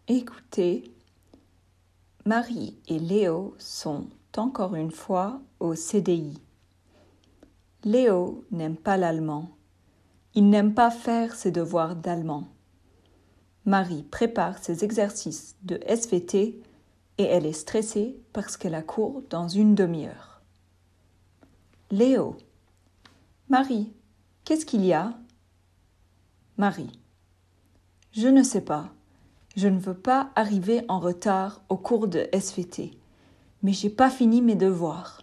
Écoutez, Marie et Léo sont encore une fois au CDI. Léo n'aime pas l'allemand. Il n'aime pas faire ses devoirs d'allemand. Marie prépare ses exercices de SVT et elle est stressée parce qu'elle a cours dans une demi-heure. Léo. Marie, qu'est-ce qu'il y a? Marie. Je ne sais pas. Je ne veux pas arriver en retard au cours de SVT, mais j'ai pas fini mes devoirs.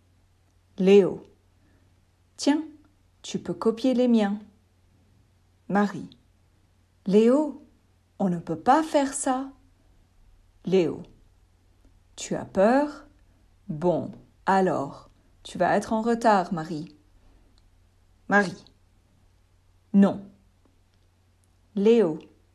Léo. Tiens, tu peux copier les miens. Marie. Léo, on ne peut pas faire ça. Léo. Tu as peur? Bon, alors, tu vas être en retard, Marie. Marie. Non. Léo.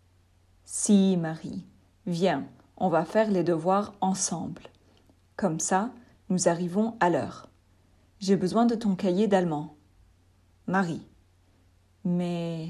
Si, Marie, viens, on va faire les devoirs ensemble. Comme ça, nous arrivons à l'heure. J'ai besoin de ton cahier d'allemand. Marie. Mais...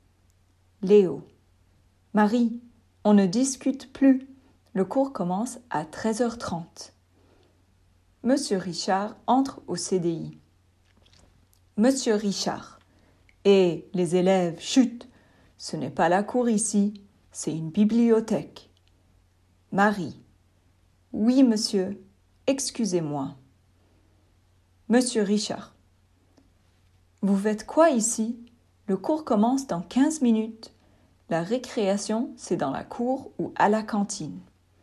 Léo. Marie, on ne discute plus. Le cours commence à 13h30. Monsieur Richard entre au CDI. Monsieur Richard. Et les élèves, chut, ce n'est pas la cour ici, c'est une bibliothèque. Marie. Oui, monsieur, excusez-moi. Monsieur Richard. Vous faites quoi ici? Le cours commence dans 15 minutes. La récréation, c'est dans la cour ou à la cantine.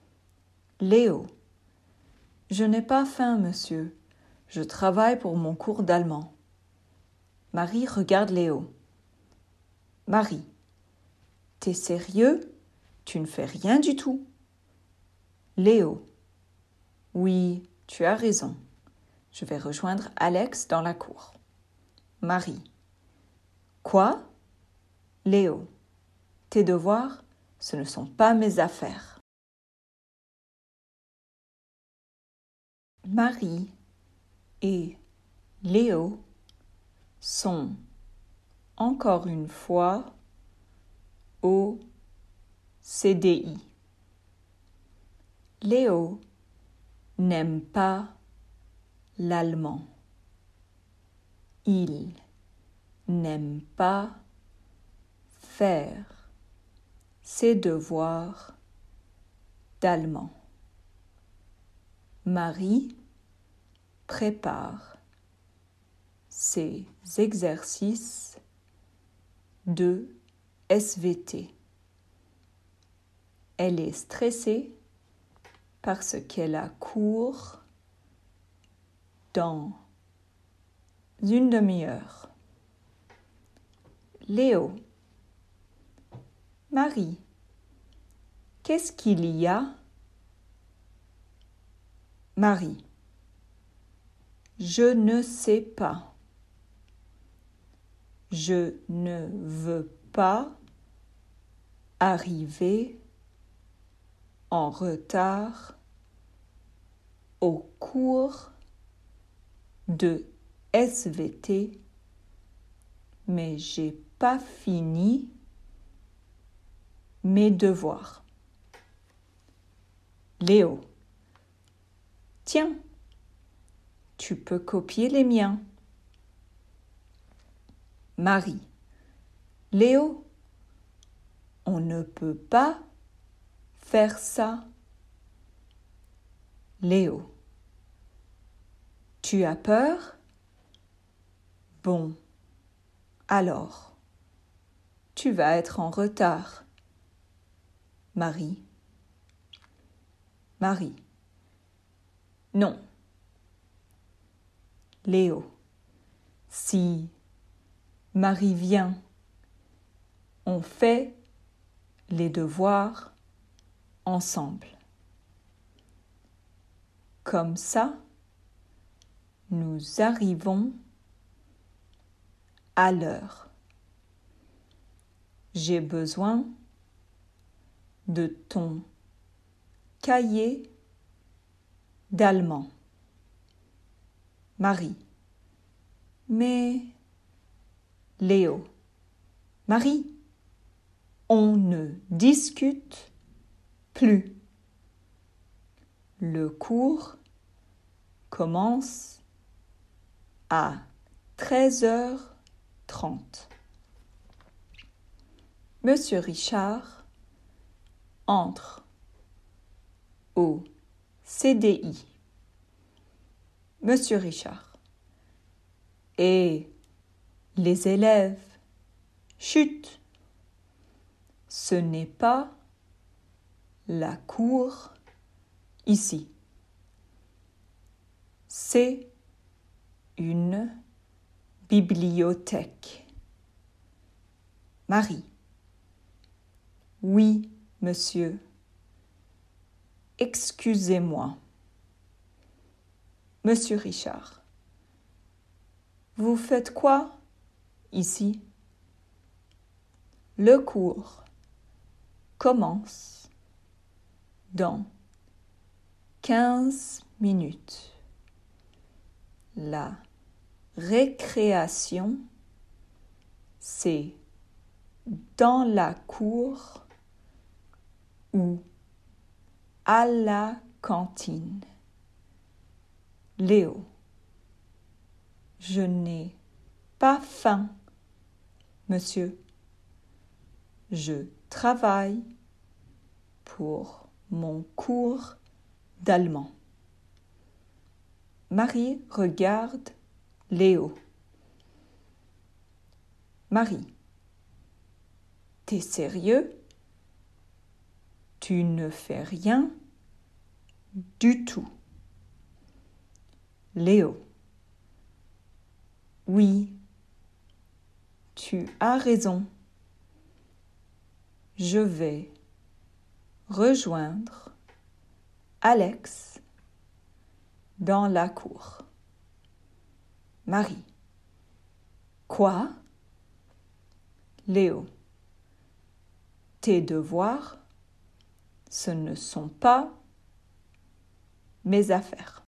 Léo. Je n'ai pas faim, monsieur. Je travaille pour mon cours d'allemand. Marie regarde Léo. Marie. T'es sérieux? Tu ne fais rien du tout. Léo. Oui, tu as raison. Je vais rejoindre Alex dans la cour. Marie. Quoi? Léo. Tes devoirs, ce ne sont pas mes affaires. Marie et Léo sont encore une fois au CDI. Léo n'aime pas l'allemand. Il n'aime pas faire ses devoirs d'allemand. Marie prépare ses exercices de SVT. Elle est stressée parce qu'elle a cours dans une demi-heure. Léo. Marie. Qu'est-ce qu'il y a? Marie. Je ne sais pas. Je ne veux pas arriver en retard au cours de SVT, mais j'ai pas fini mes devoirs. Léo. Tiens, tu peux copier les miens. Marie. Léo, on ne peut pas faire ça. Léo. Tu as peur? Bon, alors, tu vas être en retard. Marie. Marie. Non. Léo. Si Marie vient, on fait les devoirs ensemble. Comme ça, nous arrivons à l'heure. J'ai besoin de ton cahier d'allemand. Marie. Mais Léo. Marie, on ne discute plus. Le cours commence à 13h30. Monsieur Richard entre au CDI. Monsieur Richard. Et les élèves, chut, ce n'est pas la cour ici. C'est une bibliothèque. Marie. Oui, monsieur. Excusez-moi. Monsieur Richard. Vous faites quoi ici? Le cours commence dans 15 minutes. La récréation, c'est dans la cour ou à la cantine. Léo. Je n'ai pas faim, monsieur. Je travaille pour mon cours d'allemand. Marie regarde Léo. Marie. T'es sérieux? Tu ne fais rien du tout. Léo. Oui, tu as raison. Je vais rejoindre Alex dans la cour. Marie. Quoi? Léo. Tes devoirs, ce ne sont pas mes affaires.